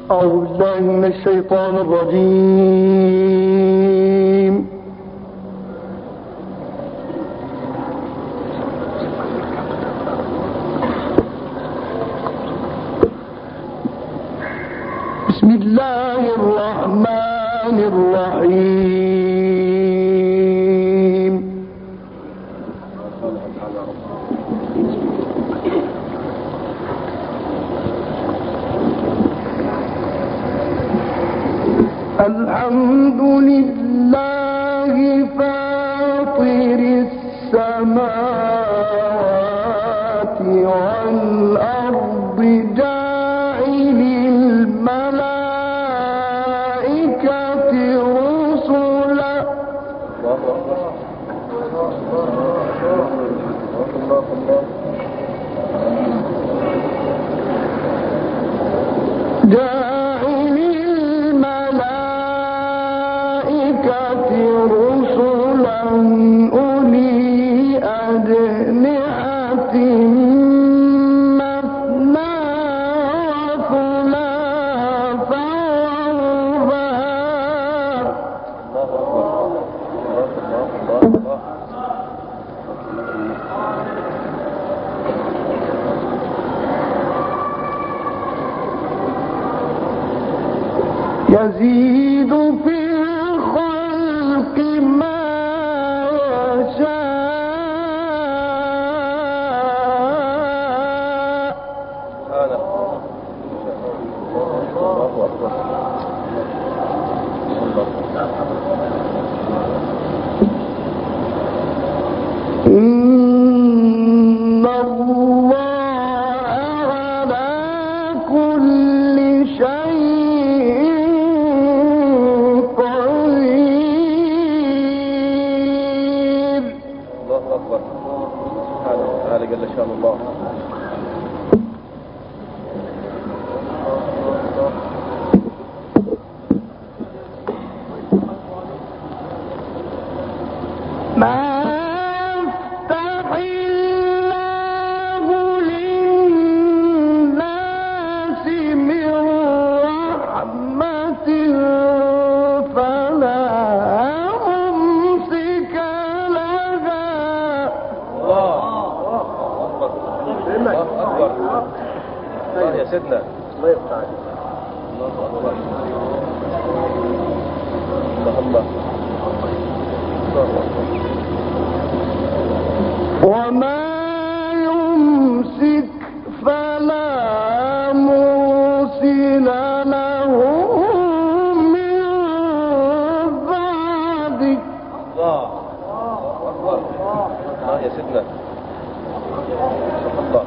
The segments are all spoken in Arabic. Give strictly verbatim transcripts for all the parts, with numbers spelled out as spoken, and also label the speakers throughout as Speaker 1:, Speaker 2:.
Speaker 1: أعوذ بالله من الشيطان الرجيم. بسم الله الرحمن الرحيم. الحمد لله فاطر السماوات والأرض جاعل الملائكة رسلا جاعل الملائكة رسلا أولي أجنحة مثنى وثلاث ورباع يزيد في الخلق ما يشاء. إن الله على كل شيء قدير. الله أكبر. سبحانه وتعالى جل شأن الله. يا سيدنا الله يفتح عليك. الله أكبر. الله الله. وما يمسك فلا مرسل له من بعده. الله أكبر. الله يا سيدنا الله.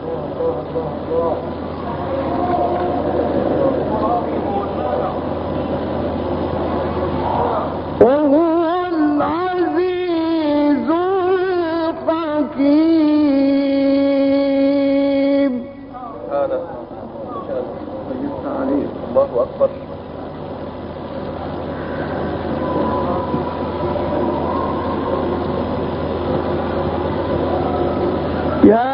Speaker 1: وهو العزيز الحكيم. هذا الله أكبر. يا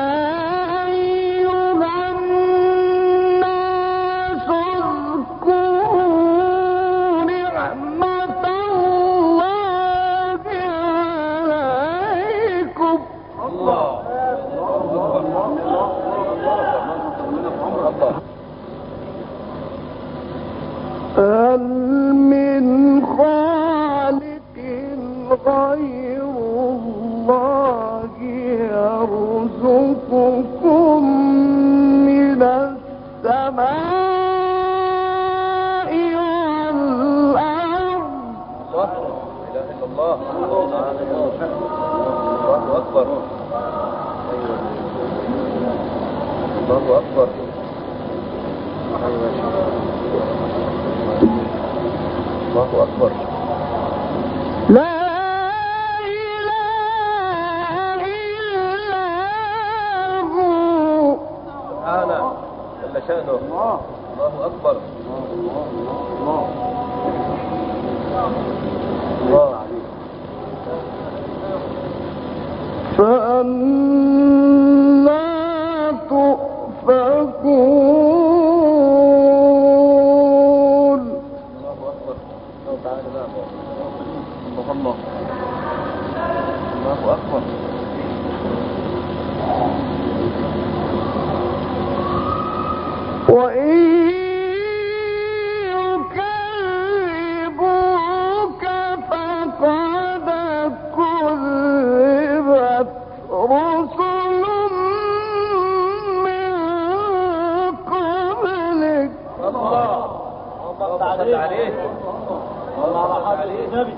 Speaker 1: هل من خالق غير الله يرزقكم من السماء والأرض. لا إله إلا الله. الله أكبر. الله أكبر. الله أكبر. لا إله إلا هو. سبحانه جل شأنه. الله أكبر. الله الله. فأنا تؤفكون. صلى عليه الله عليه النبي.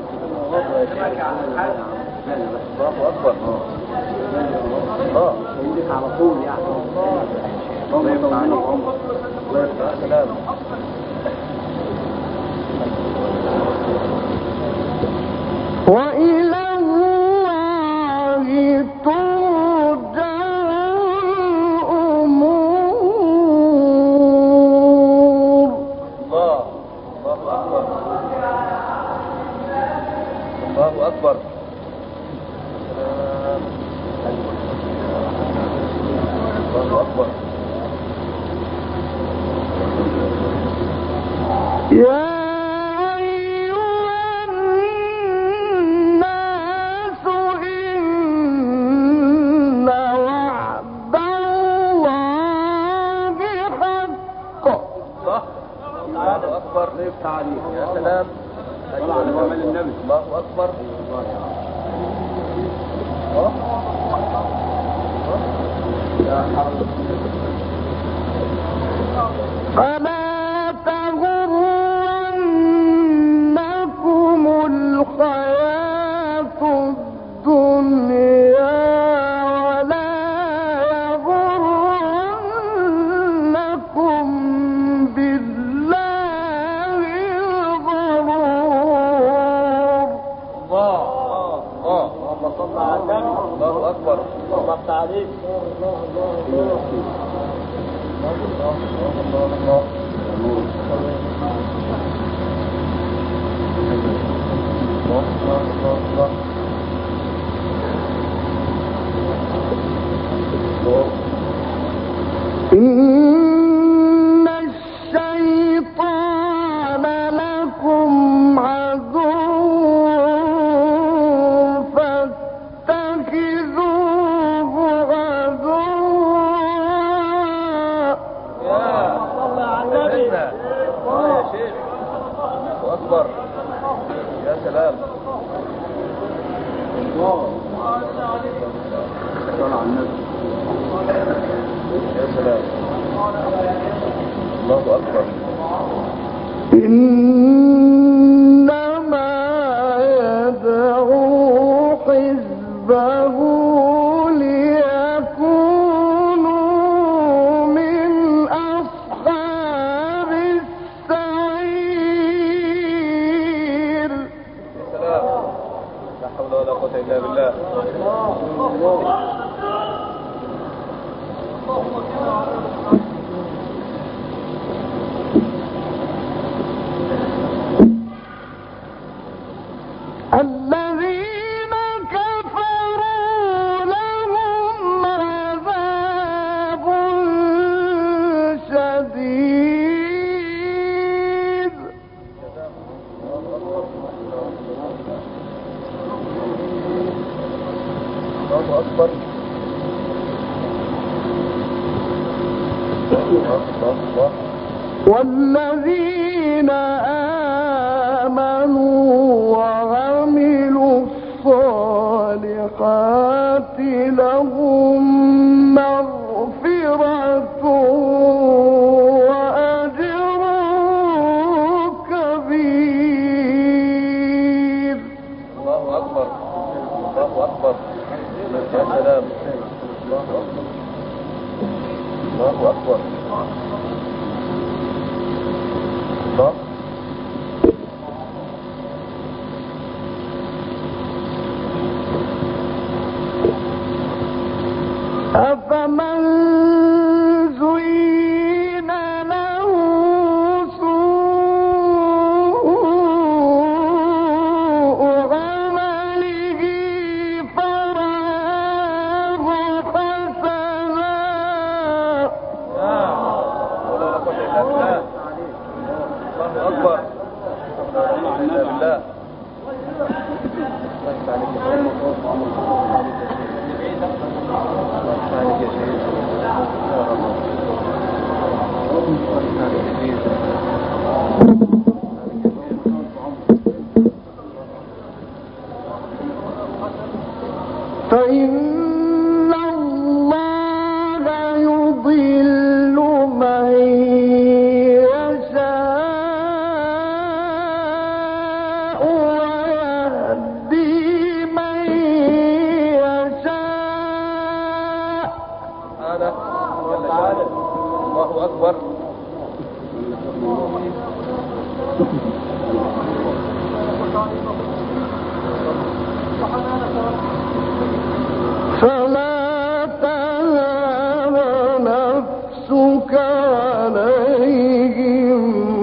Speaker 1: الله أكبر. اه يديك على طول يعني. الله يفتح عليك. الله يفتح سلام.
Speaker 2: وإلى الله ترجع الأمور.
Speaker 1: الله الله أكبر. الله أكبر. الله أكبر.
Speaker 2: يا
Speaker 1: تعليم يا سلام. أيوة النبي. الله أكبر.
Speaker 2: فلا تغرنكم الحياة الدنيا ولا يغرنكم بالله الغرور.
Speaker 1: الله الله اللهم صل على النبي. الله أكبر. الله تعاليك.
Speaker 2: إن الشيطان لكم عدو فاتخذوه عدوا.
Speaker 1: صلى على النبي. يا شيخ. أكبر. يا سلام. الله صلى على النبي. يا سلام. الله أكبر.
Speaker 2: إنما يدعو حزبه ليكونوا من أصحاب السعير.
Speaker 1: يا سلام. لا حول ولا قوة إلا بالله.
Speaker 2: الذين كفروا لهم عذاب شديد.
Speaker 1: الله أكبر.
Speaker 2: والذين آمنوا وعملوا الصالحات لهم مغفرة وأجر كبير.
Speaker 1: الله أكبر. الله أكبر. يا سلام. الله أكبر. الله أكبر. الله.
Speaker 2: أفمن زين له سوء عمله فرآه حسنا.
Speaker 1: ولا قوة إلا بالله. الله أكبر. الله إلا بالله.
Speaker 2: فإن الله يضل من يشاء فلا تذهب نفسك عليهم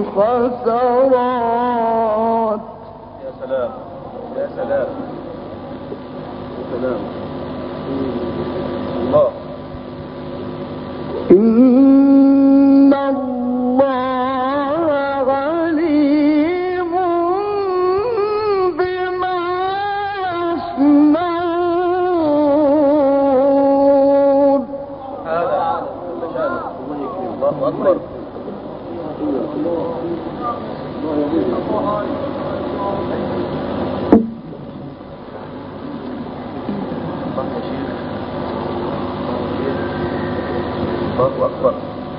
Speaker 2: حسرات.
Speaker 1: يا سلام يا سلام يا سلام الله.
Speaker 2: إن الله عليم بما يصنعون.
Speaker 1: هذا الله أكبر. الله أكبر.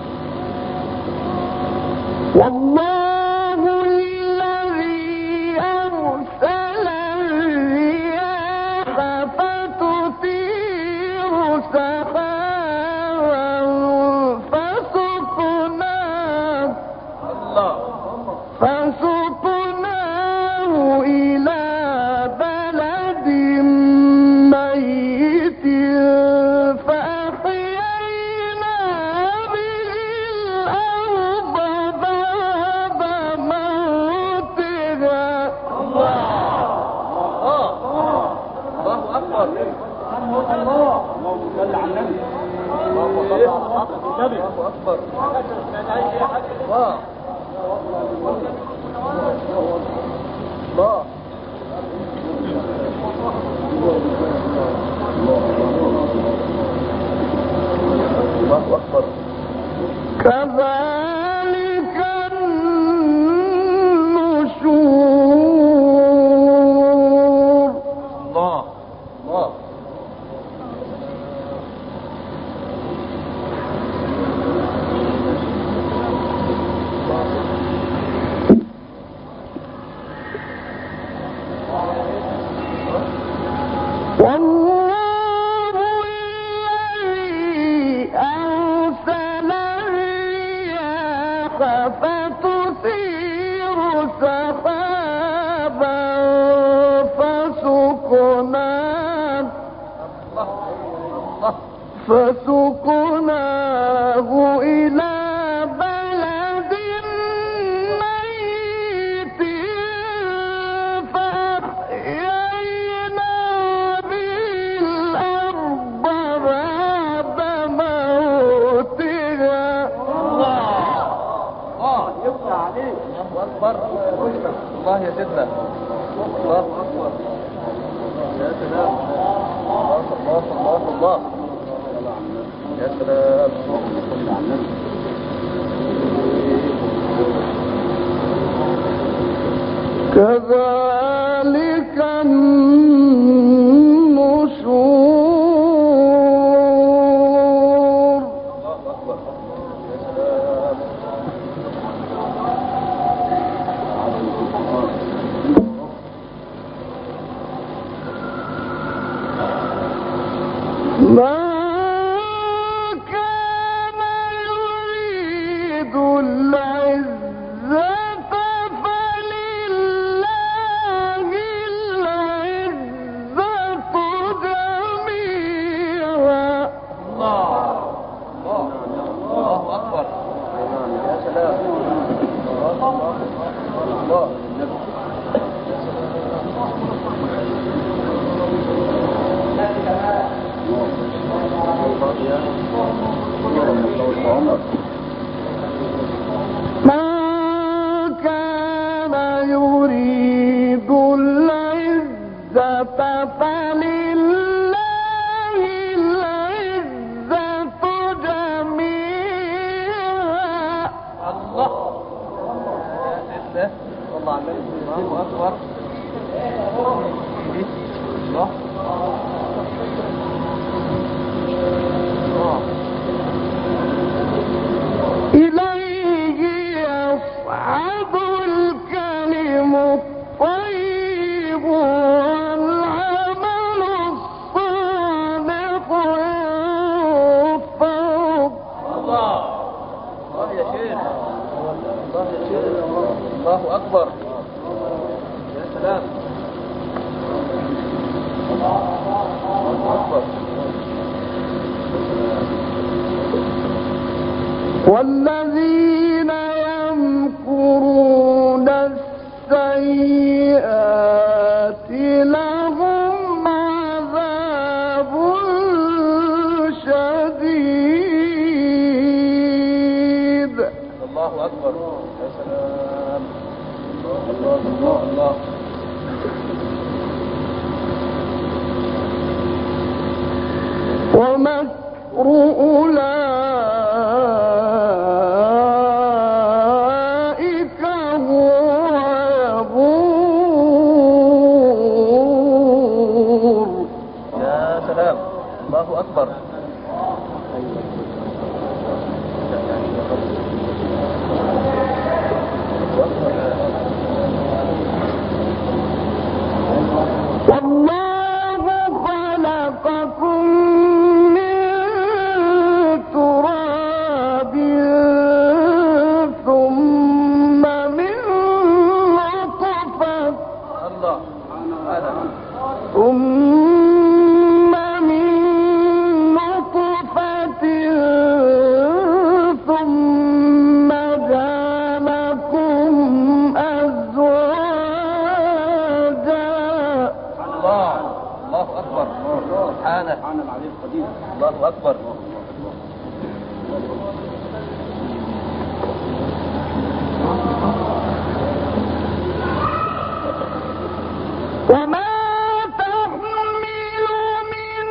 Speaker 2: والله الذي أرسل الرياح فتثير سحابا فسقناه
Speaker 1: الله
Speaker 2: فسقناه إلى بلد ميت فأحيينا به الأرض بعد موتها.
Speaker 1: الله الله أكبر. الله صل على النبي. الله أكبر. الله الله الله أكبر.
Speaker 2: كذلك النشور.
Speaker 1: الله الله
Speaker 2: والله الذي أرسل الرياح فتثير سحابا فسقناه فسقناه إلى بلد ميت فأحيينا به الأرض بعد موتها.
Speaker 1: الله يفتح عليك. الله أكبر. الله يا سيدنا. الله أكبر. يا سلام. الله الله الله الله. يا سلام.
Speaker 2: كذلك النشور.
Speaker 1: الله أكبر. يا سلام.
Speaker 2: ما كان يريد العزة فلله العزة جميعا.
Speaker 1: الله الله الله أكبر. يا سلام. الله الله
Speaker 2: ما كان يريد العزة فلله العزة جميعا.
Speaker 1: الله. يا سيدنا. الله على النبي. الله أكبر. الله الله.
Speaker 2: إليه يصعد الكلم الطيب والعمل الصالح يرفعه.
Speaker 1: الله الله يا شيخ. الله يا شيخ. الله أكبر. يا سلام. الله أكبر.
Speaker 2: والذين يمكرون السيئات لهم عذاب شديد.
Speaker 1: الله أكبر. يا سلام. الله الله الله.
Speaker 2: ومكر أولئك هو يبور.
Speaker 1: يا سلام. الله أكبر.
Speaker 2: والله خلقكم من تراب ثم من نطفة
Speaker 1: الله. هذا.
Speaker 2: ثم من نطفة ثم جعلكم أزواجا.
Speaker 1: الله. الله أكبر. سبحانه. سبحان العلي القدير. الله أكبر.
Speaker 2: وما تحمل من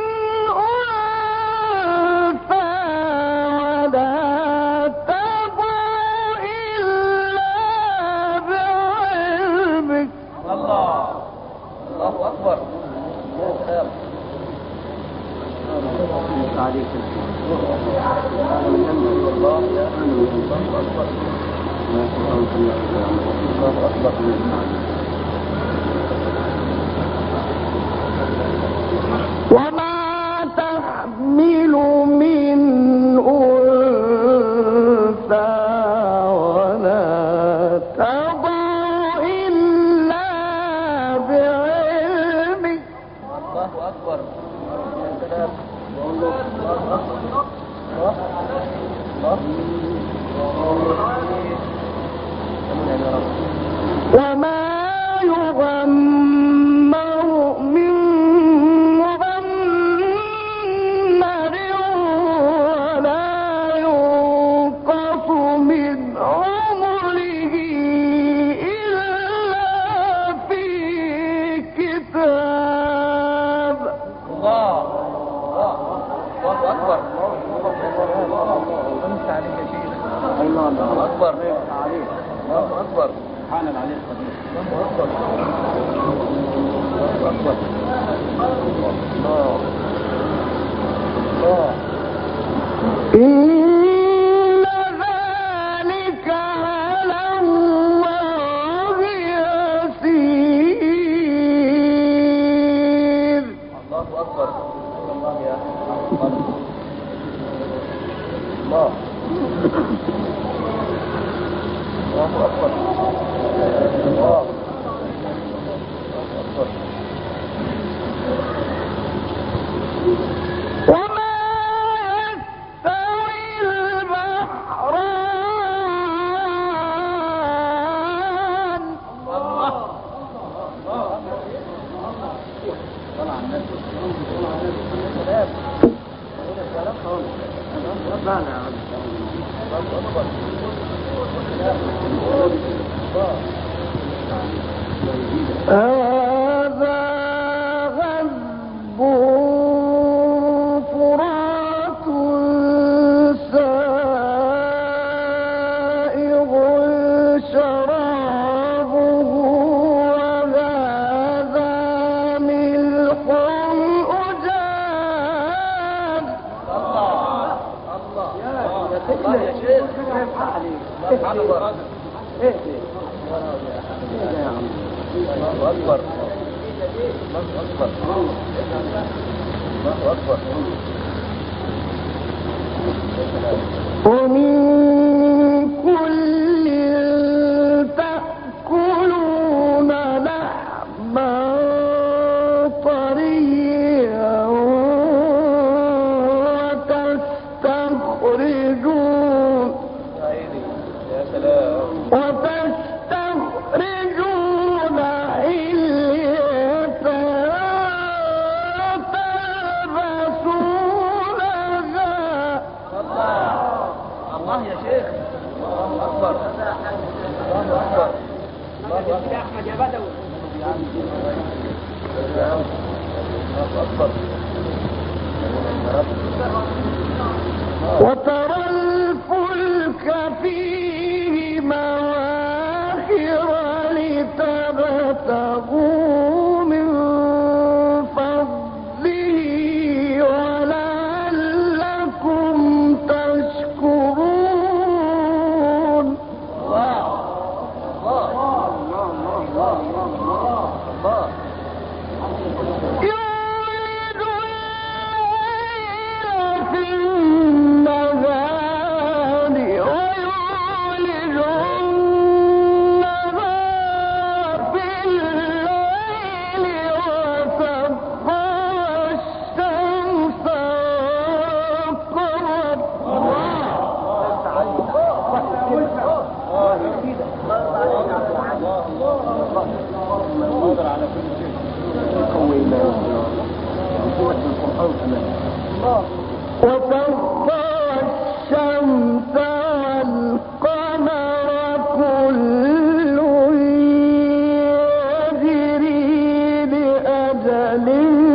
Speaker 2: أنثى ولا تضع إلا بعلمه.
Speaker 1: الله. الله أكبر. يا سلام. عليك الله. يا الله أكبر.
Speaker 2: وما تحمل من أنثى ولا تضع إلا بعلمه.
Speaker 1: الله أكبر. يا سلام. الله
Speaker 2: وما يغمر من مغمر ولا ينقص من عمره إلا في كتاب.
Speaker 1: الله. الله أكبر. أنت عليك يا شيخ. الله أكبر. الله أكبر. سبحان العلي القدير. الله أكبر. الله أكبر. الله. الله.
Speaker 2: إن ذلك على الله يسير.
Speaker 1: الله أكبر. الله يا الله. الله. الله أكبر. الله. أكبر.
Speaker 2: وما يستوي البحران.
Speaker 1: الله. طلع الناس. سلام. سلام. الله أكبر.
Speaker 2: هذا غذب فرات سائغ شرابه وهذا ملح أجاج.
Speaker 1: الله. الله. الله يا شيخ. سبحان الله. الله أكبر. الله أكبر. الله أكبر.
Speaker 2: ومن كل تأكلون
Speaker 1: أكبر. الله أكبر.
Speaker 3: أحمد يا بدوي.
Speaker 1: الله أكبر.
Speaker 2: وترى الفلك فيه مواخر لتبتغوا من فضله ولعلكم تشكرون.
Speaker 1: الله الله الله الله الله.
Speaker 2: يولد الليل في النهار ويولد النهار في الليل وسخر الشمس والقمر. وسخر الشمس والقمر كل يجري لأجل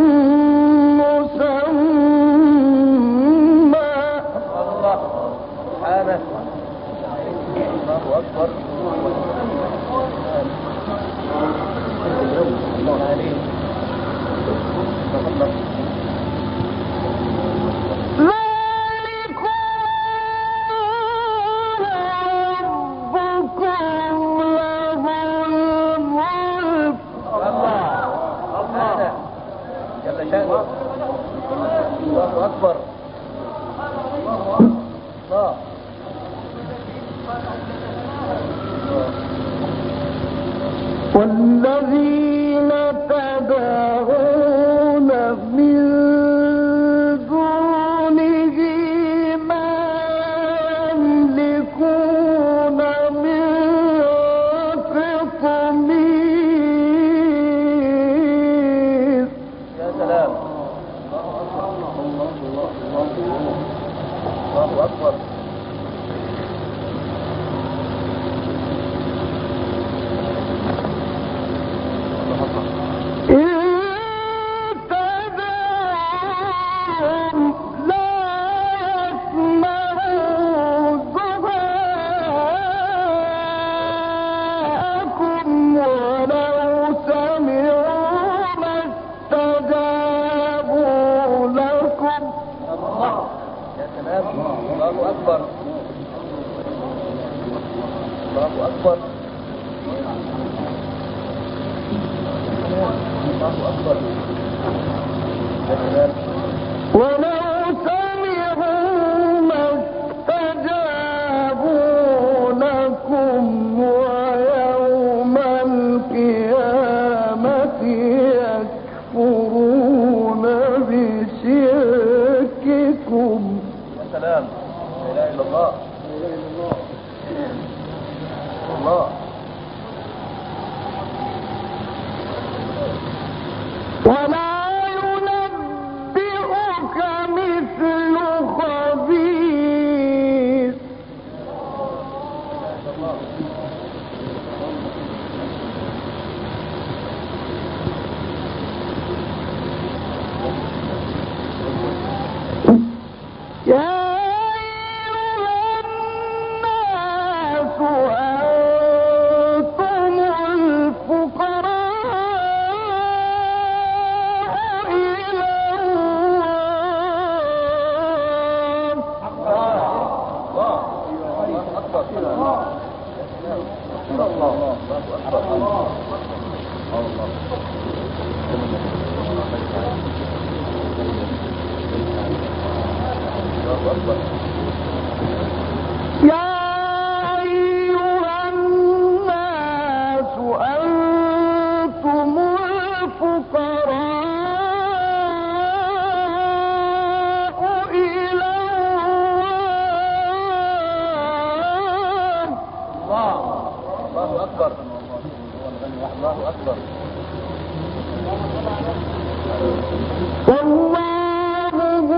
Speaker 2: مسمى.
Speaker 1: الله سبحانه. الله أكبر. الله عليه.
Speaker 2: ذلكم ربكم له الملك.
Speaker 1: الله الله جل شأنه. الله أكبر. الله
Speaker 2: والذين تدعون من دونه ما يملكون من قطمير.
Speaker 1: يا سلام. الله أكبر. الله أكبر. الله أكبر. الله أكبر.
Speaker 2: ولو سمعوا ما استجابوا لكم ويوم القيامة يكفرون بشرككم.
Speaker 1: يا سلام. لا إله إلا الله. الله.
Speaker 2: ولا ينبئك مثل خبير. يا أيها الناس أنتم الفقراء إلى الله.
Speaker 1: الله. الله أكبر. الله. الله أكبر. الله.
Speaker 2: يا أيها الناس أنتم الفقراء إلى الله.
Speaker 1: الله. الله أكبر. الله أكبر.
Speaker 2: والله هو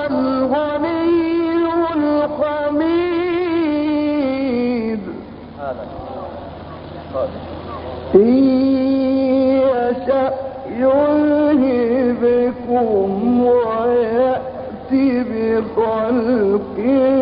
Speaker 2: الغني الحميد. إن يشأ يذهبكم ويأتي بخلق